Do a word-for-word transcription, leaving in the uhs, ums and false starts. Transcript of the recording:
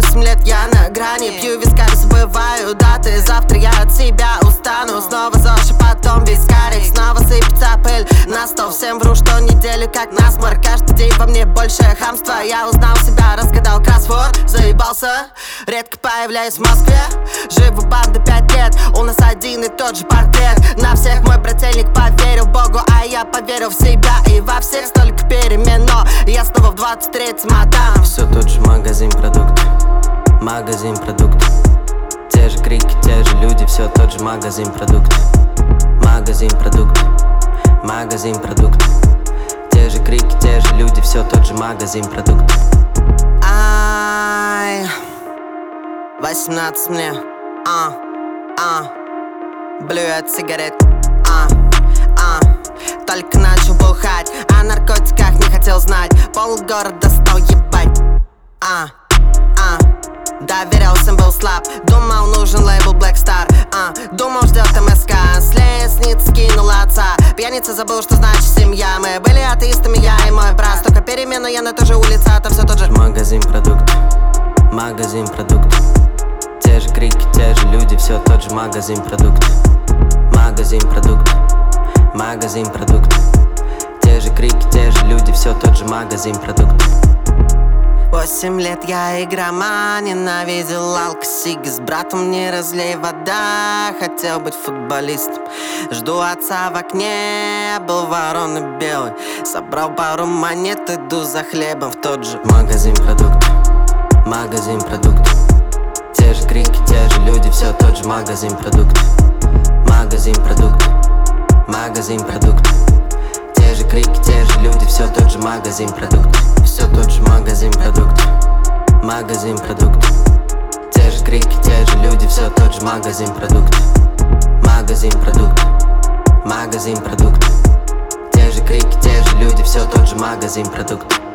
Восемь лет я на грани, пью вискарь, забываю даты. Завтра я от себя устану. Снова ЗОЖ, потом вискарик. Снова сыпется пыль на стол. Всем вру, что неделю как насморк. Каждый день во мне больше хамства. Я узнал себя, разгадал кроссворд. Заебался, редко появляюсь в Москве. Живу банда пять лет, у нас один и тот же портрет. На всех мой брательник поверил Богу, а я поверил в себя и во всех. Столько перемен, но я снова в двадцать третьем отдам. Все тот же магазин продуктов, магазин продуктов. Те же крики, те же люди, все тот же магазин продуктов, магазин продуктов, магазин продуктов. Те же крики, те же люди, все тот же магазин продуктов. Ай, восемнадцать мне, а, а, блюю от сигарет, а, а. Только начал бухать, о наркотиках не хотел знать. Полгорода стал ебать, а, а. Доверял всем, был слаб, думал нужен лейбл Black Star, а. Думал ждет МСК, с лестницы кинул отца. Пьяница, забыл, что значит семья. Мы были атеистами, я и мой брат. Только перемена, я на той же улице, а там все тот же магазин продуктов, магазин продуктов. Те же крики, те же люди, все тот же магазин продуктов, магазин продуктов, магазин продуктов. Те же крики, те же люди, все тот же магазин продуктов. Восемь лет я игроман, ненавидел алкосиг. С братом не разлей вода, хотел быть футболистом. Жду отца в окне, был ворон и белый. Собрал пару монет, иду за хлебом в тот же магазин продуктов, магазин продуктов. Те же крики, те же люди, все тот же магазин продуктов, магазин продуктов, магазин продуктов. Те же крики, те же люди, все тот же магазин продуктов. Все тот же магазин продуктов, магазин продуктов. Те же крики, те же люди, все тот же магазин продуктов, магазин продуктов, магазин продуктов. Те же крики, те же люди, все тот же магазин продуктов.